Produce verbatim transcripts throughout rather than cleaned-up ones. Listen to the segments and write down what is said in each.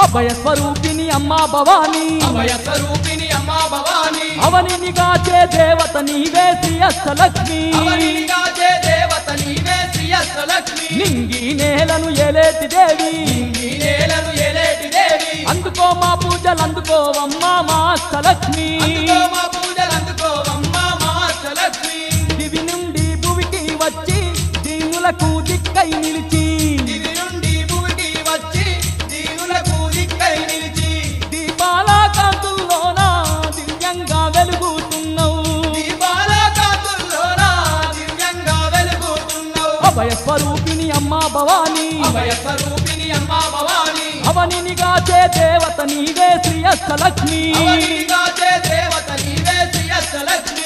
అభయ స్వరూపిణి అమ్మా భవానీ అభయ స్వరూపిణి అమ్మా భవానీ అవనిని గాచే దేవత నీవే శ్రీ అష్టలక్ష్మి అవనిని గాచే దేవత నీవే శ్రీ అష్టలక్ష్మి నింగి నేలను ఏలేటి దేవి నింగి నేలను ఏలేటి దేవి అందుకో మా పూజలు అందుకోవమ్మా మా అష్టలక్ష్మి అందుకో మా పూజలు అందుకోవమ్మా మా అష్టలక్ష్మి దివి నుండి భువికి వచ్చి దీనులకు దిక్కై నిలిచి దివి నుండి భూమికి వచ్చి దీనులకు దిక్కై నిలిచి దీపాల కాంతుల్లోన దివ్యంగా వెలుగుతున్నావు దీపాల కాంతుల్లోన దివ్యంగా వెలుగుతున్నావు అభయ స్వరూపిణి అమ్మా భవానీ అభయ స్వరూపిణి అమ్మా భవానీ అవనిని గాచే దేవత నీవే శ్రీ అష్టలక్ష్మి అవనిని గాచే దేవత నీవే శ్రీ అష్టలక్ష్మి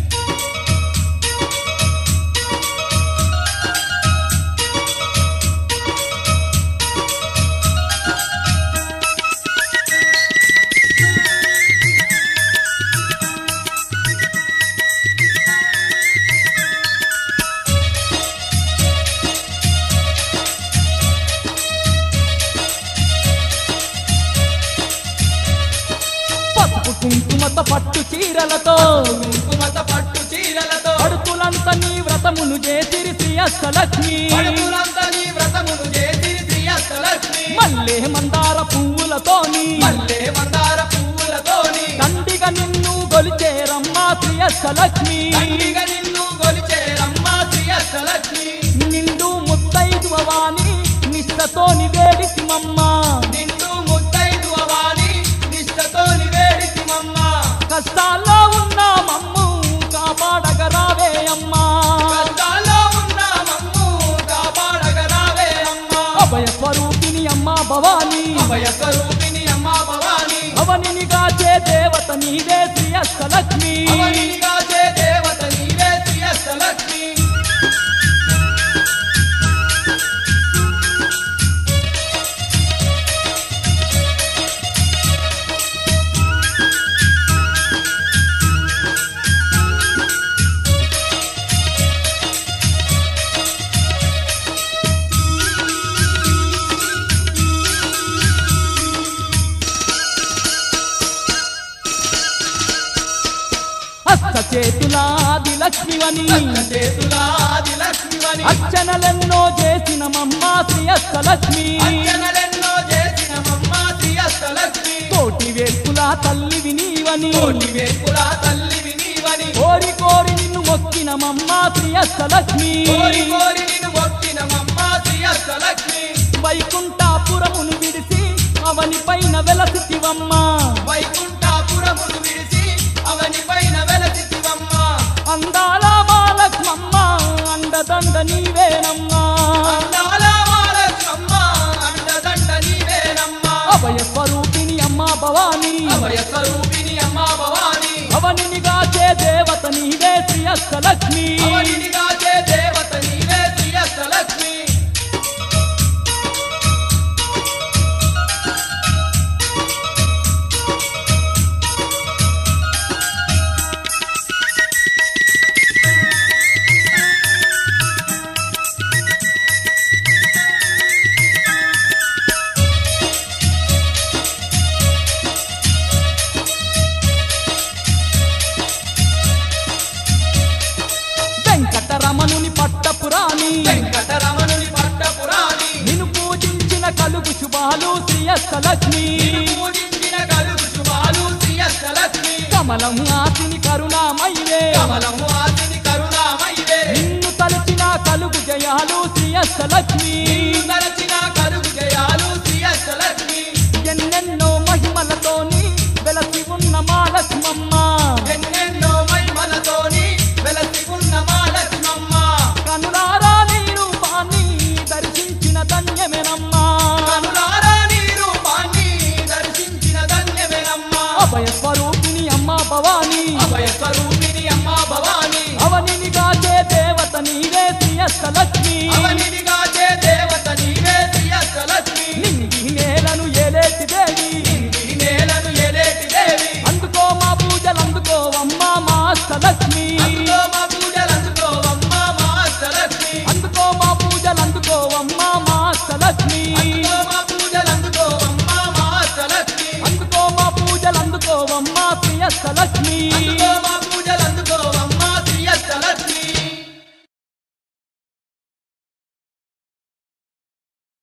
కుంకుమత పట్టు చీరలతో కుంకుమత పట్టు చీరలతో పడుతులంత నీ వ్రతమును చేసిరి శ్రీ అష్టలక్ష్మి పడుతులంతా నీ వ్రతమును చేసి శ్రీ అష్టలక్ష్మి మల్లె మందార పువ్వులతోని మల్లె మందార పువ్వులతోని దండిగా నిన్ను గొలిచేరమ్మా శ్రీ అష్టలక్ష్మి దండిగా నిన్ను గొలిచేరమ్మా శ్రీ అష్టలక్ష్మి నిండు ముత్తైదువవాని నిష్టతోని వేడిసిమమ్మా నిన్ను ముత్తైదు అవాని నిష్టతోని వేడిసిమమ్మా కష్టాల్లో ఉన్న మమ్ము కాపాడగరావే అమ్మా కష్టాల్లో ఉన్న మమ్ము కాపాడగరావే అమ్మా అభయ స్వరూపిణి అమ్మా భవానీ అభయ స్వరూపిణి అమ్మా భవానీ అవనిని గాచే దేవత నీవే శ్రీ అష్టలక్ష్మి అవనిని గాచే దేవత నీవే శ్రీ అష్టలక్ష్మి హస్త చేతులాది లక్ష్మివని చేతులాది లక్ష్మివని అర్చనలెన్నో చేసిన మమ్మా శ్రీ అష్టలక్ష్మి అర్చనలెన్నో చేసిన మమ్మ శ్రీ అష్టలక్ష్మి కోటి వేపుల తల్లివి నీవని కోటి వేపుల తల్లివి నీవని కోరి కోరి నిన్ను మొక్కిన మమ్మా శ్రీ అష్టలక్ష్మి కోరి కోరి నిన్ను మొక్కిన మమ్మ శ్రీ అష్టలక్ష్మి వైకుంఠాపురమును విడిసి అవని పైన వెలసివమ్మా వైకుంఠాపురమును విడిసి అవని పైన వెలసివమ్మ అందాల బాలక్ష్మమ్మ అండదండ నీవేనమ్మా అందాల మహాలక్ష్మమ్మ అండదండ నీవేనమ్మా అభయ స్వరూపిణి అమ్మా భవానీ అభయ స్వరూపిణి అమ్మా భవానీ అవనిని గాచే దేవత నీవే శ్రీ అష్టలక్ష్మి అవనిని గాచే దేవత నీవే శ్రీ అష్టలక్ష్మి వెంకటరమణుని పట్టపురాణి వెంకటరమణుని పట్టపురాణి నిన్ను పూజించిన కలుగు శుభాలు శ్రీ అష్టలక్ష్మి పూజించిన కలుగు శుభాలు శ్రీ అష్టలక్ష్మి కమలం ఆసిని కరుణామయివే కమలము ఆసిని కరుణామయివే నిన్ను తలచిన కలుగు జయాలు శ్రీ అష్టలక్ష్మి తరచిన కలుగు జయాలు శ్రీ అష్టలక్ష్మి ఎన్నెన్నో మహిమలతోని వెలసి ఉన్న మా లక్ష్మమ్మ ఎన్నెన్నో మహిమలతోని వెలసి ఉన్న మా లక్ష్మమ్మ కనులారా నీ రూపాన్ని దర్శించిన ధన్యమేనమ్మా కనులారా నీ రూపాన్ని దర్శించిన ధన్యమేనమ్మా అభయ స్వరూపిణి అమ్మా భవానీ అభయ స్వరూపిణి అమ్మా భవానీ అవనిని గాచే దేవత నీవే శ్రీ అష్టలక్ష్మి అవనిని గాచే దేవత నీవే శ్రీ అష్టలక్ష్మి నింగి నేలను ఏలేటి దేవి ఈ నేలను ఏలేటి దేవి అందుకో మా పూజలు అందుకోవమ్మా మా అష్టలక్ష్మి అందుకో మా పూజలు అందుకోవమ్మా మా అష్టలక్ష్మి అందుకో మా పూజలు అందుకోవమ్మా మా అష్టలక్ష్మి అందుకో మా పూజలు అందుకోవమ్మా మా అందుకోవమ్మ ప్రియస్థ లక్ష్మి అందుకో మా